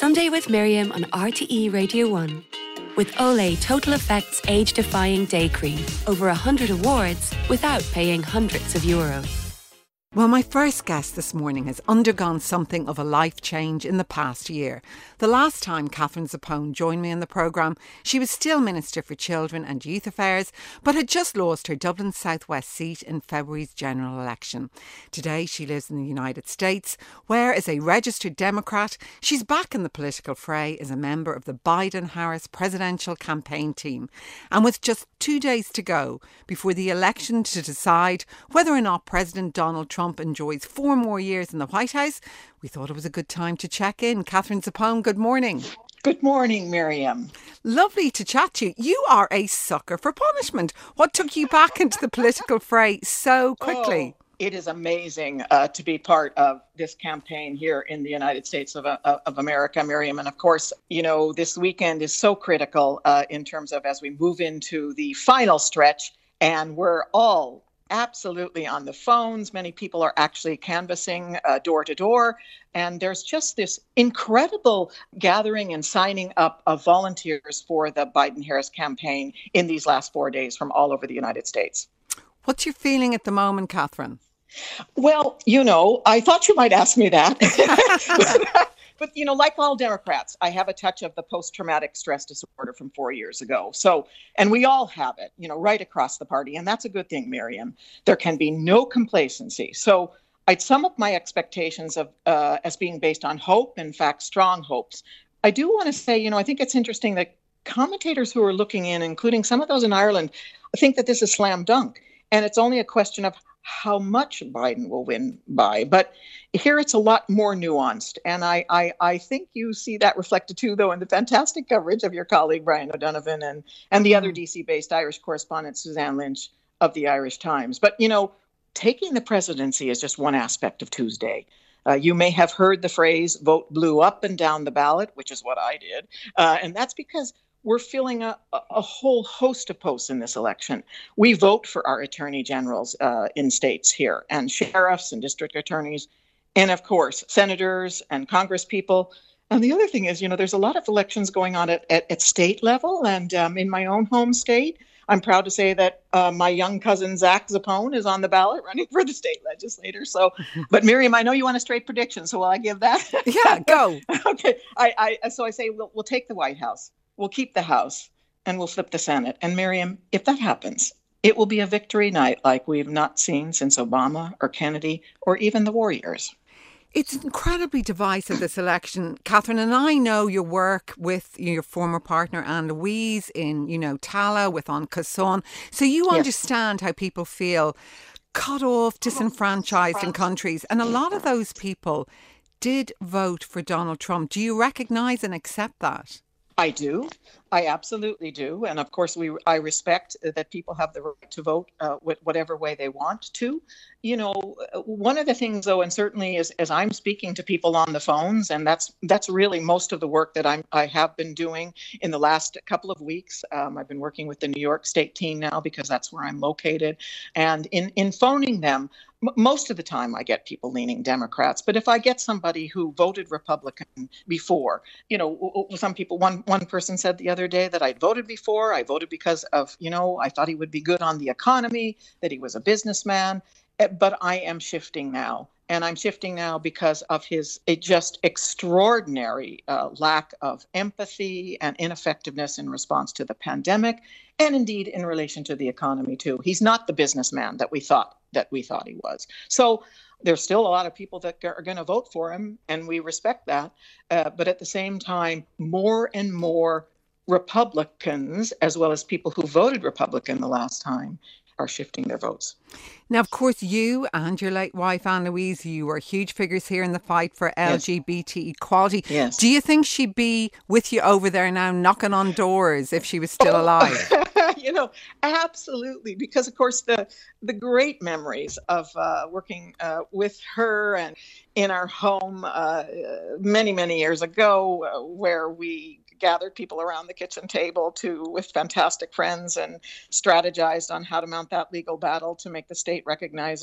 Sunday with Miriam on RTE Radio 1. With Olay Total Effects Age-Defying Day Cream. Over 100 awards without paying hundreds of euros. Well, my first guest this morning has undergone something of a life change in the past year. The last time Catherine Zappone joined me in the programme, she was still Minister for Children and Youth Affairs, but had just lost her Dublin South West seat in February's general election. Today, she lives in the United States, where, as a registered Democrat, she's back in the political fray as a member of the Biden-Harris presidential campaign team. And with just 2 days to go before the election to decide whether or not President Donald Trump enjoys 4 more years in the White House, we thought it was a good time to check in. Catherine Zappone, good morning. Good morning, Miriam. Lovely to chat to you. You are a sucker for punishment. What took you back into the political fray so quickly? Oh, it is amazing to be part of this campaign here in the United States of America, Miriam. And of course, you know, this weekend is so critical in terms of as we move into the final stretch, and we're all absolutely on the phones. Many people are actually canvassing door to door. And there's just this incredible gathering and signing up of volunteers for the Biden-Harris campaign in these last 4 days from all over the United States. What's your feeling at the moment, Catherine? Well, you know, I thought you might ask me that. But, you know, like all Democrats, I have a touch of the post-traumatic stress disorder from 4 years ago. So, and we all have it, you know, right across the party. And that's a good thing, Miriam. There can be no complacency. So I'd sum up my expectations of as being based on hope, in fact, strong hopes. I do want to say, you know, I think it's interesting that commentators who are looking in, including some of those in Ireland, think that this is slam dunk. And it's only a question of how much Biden will win by. But here it's a lot more nuanced. And I think you see that reflected too, though, in the fantastic coverage of your colleague, Brian O'Donovan, and the other DC-based Irish correspondent, Suzanne Lynch of the Irish Times. But, you know, taking the presidency is just one aspect of Tuesday. You may have heard the phrase, vote blue up and down the ballot, which is what I did. And that's because we're filling a whole host of posts in this election. We vote for our attorney generals in states here, and sheriffs and district attorneys, and of course, senators and congresspeople. And the other thing is, you know, there's a lot of elections going on at state level. And in my own home state, I'm proud to say that my young cousin, Zach Zappone, is on the ballot running for the state legislator. So, but Miriam, I know you want a straight prediction, so will I give that? Yeah, go. Okay. So I say we'll take the White House. We'll keep the House, and we'll flip the Senate. And Miriam, if that happens, it will be a victory night like we've not seen since Obama or Kennedy or even the war years. It's incredibly divisive, this election, Catherine, and I know your work with your former partner, Anne Louise, in, you know, Tala with An Cosán. So you understand how people feel cut off, disenfranchised in countries. And a lot of those people did vote for Donald Trump. Do you recognise and accept that? I do. I absolutely do. And of course, I respect that people have the right to vote whatever way they want to. You know, one of the things, though, and certainly as I'm speaking to people on the phones, and that's really most of the work that I have been doing in the last couple of weeks. I've been working with the New York State team now because that's where I'm located. And in phoning them, most of the time I get people leaning Democrats. But if I get somebody who voted Republican before, you know, some people, one person said the other day that I'd voted before. I voted because of, you know, I thought he would be good on the economy, that he was a businessman. But I am shifting now. And I'm shifting now because of his just extraordinary lack of empathy and ineffectiveness in response to the pandemic, and indeed in relation to the economy, too. He's not the businessman that we thought he was. So there's still a lot of people that are going to vote for him, and we respect that. But at the same time, more and more Republicans, as well as people who voted Republican the last time, are shifting their votes. Now, of course, you and your late wife, Anne Louise, you were huge figures here in the fight for LGBT equality. Yes. Do you think she'd be with you over there now knocking on doors if she was still alive? You know, absolutely. Because, of course, the great memories of working with her and in our home many, many years ago where we gathered people around the kitchen table with fantastic friends and strategized on how to mount that legal battle to make the state recognize our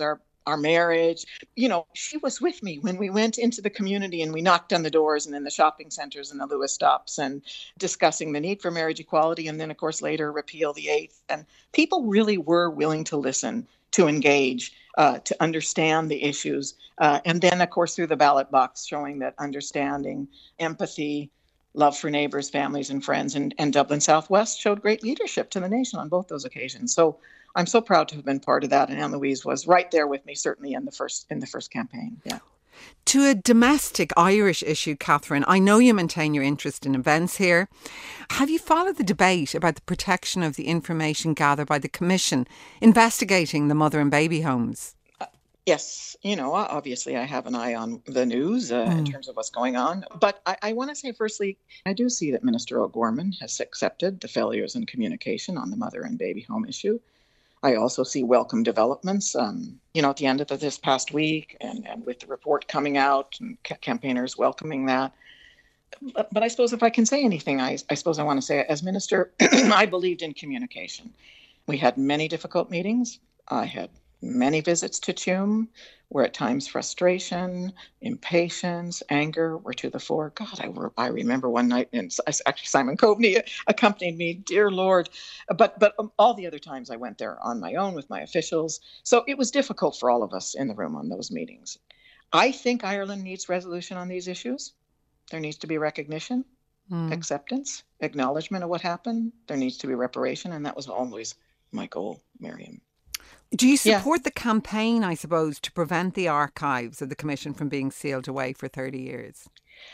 our marriage. She was with me when we went into the community and we knocked on the doors and in the shopping centers and the Lewis stops and discussing the need for marriage equality. And then, of course, later repeal the 8th. And people really were willing to listen, to engage, to understand the issues. And then, of course, through the ballot box, showing that understanding, empathy, love for neighbors, families, and friends, and Dublin Southwest showed great leadership to the nation on both those occasions. So I'm so proud to have been part of that. And Anne-Louise was right there with me, certainly in the first campaign. Yeah. To a domestic Irish issue, Catherine, I know you maintain your interest in events here. Have you followed the debate about the protection of the information gathered by the Commission investigating the mother and baby homes? Yes, obviously I have an eye on the news in terms of what's going on. But I want to say, firstly, I do see that Minister O'Gorman has accepted the failures in communication on the mother and baby home issue. I also see welcome developments, at the end of this past week and with the report coming out and campaigners welcoming that. But I suppose if I can say anything, I suppose I want to say, as minister, I believed in communication. We had many difficult meetings. I had many visits to Tuam, where at times frustration, impatience, anger were to the fore. God, I remember one night, and actually Simon Coveney accompanied me, dear Lord. But all the other times I went there on my own with my officials. So it was difficult for all of us in the room on those meetings. I think Ireland needs resolution on these issues. There needs to be recognition, acceptance, acknowledgement of what happened. There needs to be reparation, and that was always my goal, Miriam. Do you support the campaign, I suppose, to prevent the archives of the Commission from being sealed away for 30 years?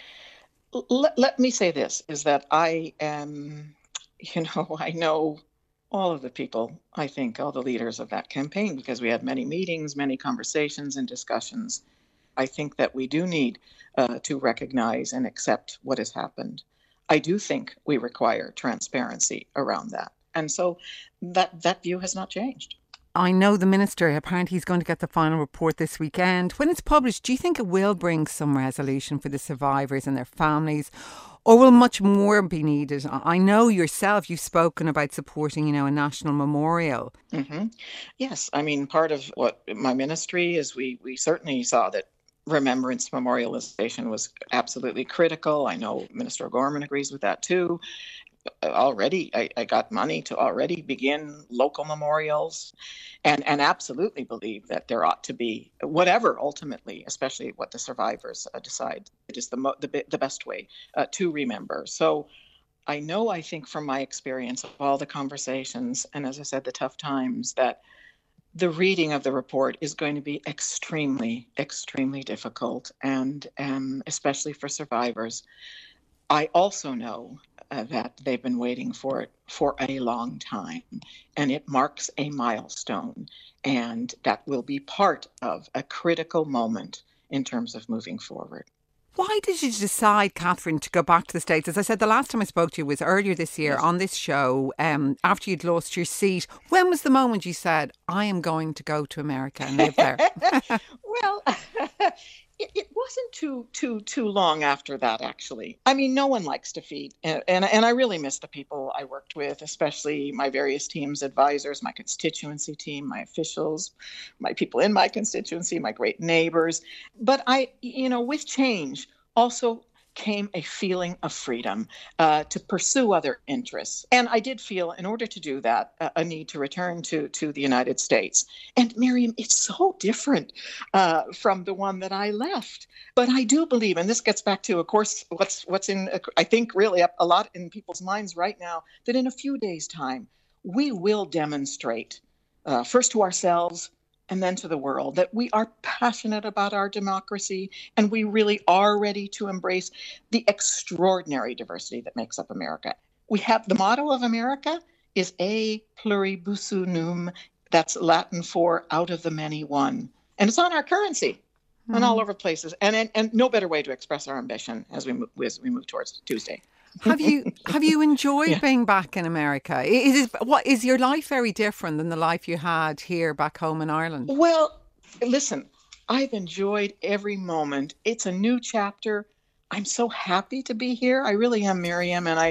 Let me say this, is that I am, I know all of the people, I think, all the leaders of that campaign, because we had many meetings, many conversations and discussions. I think that we do need to recognize and accept what has happened. I do think we require transparency around that. And so that view has not changed. I know the Minister, apparently he's going to get the final report this weekend. When it's published, do you think it will bring some resolution for the survivors and their families? Or will much more be needed? I know yourself, you've spoken about supporting, a national memorial. Mm-hmm. Yes, part of what my ministry is, we certainly saw that remembrance memorialization was absolutely critical. I know Minister O'Gorman agrees with that too. Already, I got money to already begin local memorials and absolutely believe that there ought to be, whatever ultimately, especially what the survivors decide, it is the best way to remember. So I think from my experience of all the conversations and, as I said, the tough times, that the reading of the report is going to be extremely, extremely difficult, and especially for survivors. I also know that they've been waiting for it for a long time, and it marks a milestone, and that will be part of a critical moment in terms of moving forward. Why did you decide, Catherine, to go back to the States? As I said, the last time I spoke to you was earlier this year on this show, after you'd lost your seat. When was the moment you said, I am going to go to America and live there? Well, it wasn't too long after that, actually. No one likes defeat. And I really miss the people I worked with, especially my various teams, advisors, my constituency team, my officials, my people in my constituency, my great neighbors. But with change also came a feeling of freedom to pursue other interests. And I did feel, in order to do that, a need to return to the United States. And Miriam, it's so different from the one that I left. But I do believe, and this gets back to, of course, what's in, I think, really a lot in people's minds right now, that in a few days' time, we will demonstrate, first to ourselves, and then to the world, that we are passionate about our democracy and we really are ready to embrace the extraordinary diversity that makes up America. We have the motto of America is E Pluribus Unum. That's Latin for out of the many one. And it's on our currency and all over places. And no better way to express our ambition as we move towards Tuesday. Have you enjoyed being back in America? Is your life very different than the life you had here back home in Ireland? Well, listen, I've enjoyed every moment. It's a new chapter. I'm so happy to be here. I really am, Miriam. And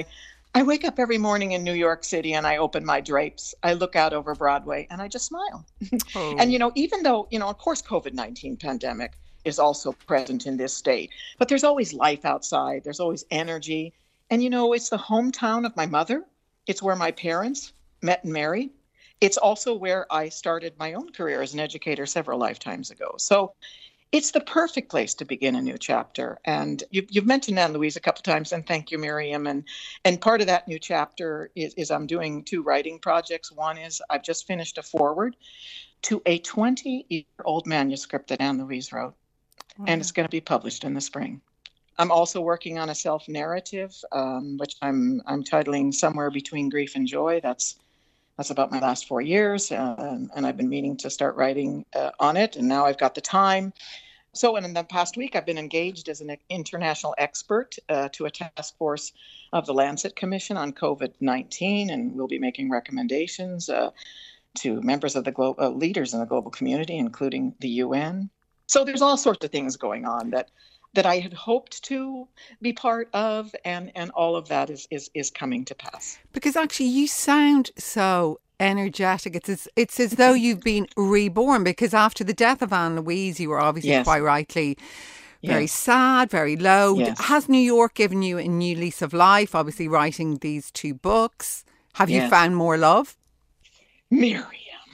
I wake up every morning in New York City and I open my drapes. I look out over Broadway and I just smile. Oh. And, even though, of course, COVID-19 pandemic is also present in this state, but there's always life outside. There's always energy. And, it's the hometown of my mother. It's where my parents met and married. It's also where I started my own career as an educator several lifetimes ago. So it's the perfect place to begin a new chapter. And you've mentioned Anne Louise a couple of times, and thank you, Miriam. And part of that new chapter is I'm doing 2 writing projects. One is I've just finished a foreword to a 20-year-old manuscript that Anne Louise wrote, and it's going to be published in the spring. I'm also working on a self-narrative, which I'm titling Somewhere Between Grief and Joy. That's about my last 4 years, and I've been meaning to start writing on it, and now I've got the time. So, and in the past week, I've been engaged as an international expert to a task force of the Lancet Commission on COVID-19, and we'll be making recommendations to members of the leaders in the global community, including the UN. So there's all sorts of things going on that I had hoped to be part of, and all of that is coming to pass. Because actually you sound so energetic. It's as though you've been reborn, because after the death of Anne Louise, you were obviously quite rightly very sad, very low. Yes. Has New York given you a new lease of life, obviously writing these 2 books? Have you found more love? Miriam.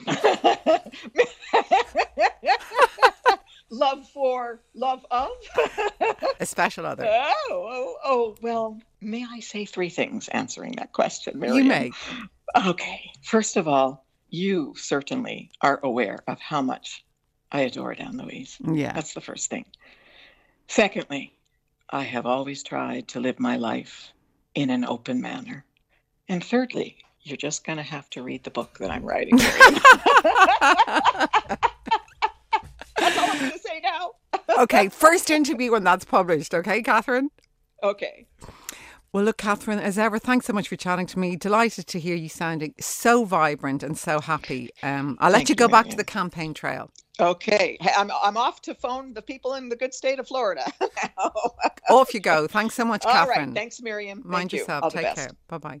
Love of? A special other. Oh, well, may I say 3 things answering that question, Miriam? You may. Okay. First of all, you certainly are aware of how much I adored Anne Louise. Yeah. That's the first thing. Secondly, I have always tried to live my life in an open manner. And thirdly, you're just going to have to read the book that I'm writing. That's all I'm going to say now. Okay, first interview when that's published. Okay, Catherine? Okay. Well, look, Catherine, as ever, thanks so much for chatting to me. Delighted to hear you sounding so vibrant and so happy. I'll let you go back to the campaign trail. Okay. I'm off to phone the people in the good state of Florida now. Off you go. Thanks so much, Catherine. All right. Thanks, Miriam. Mind yourself. Take care. Bye-bye.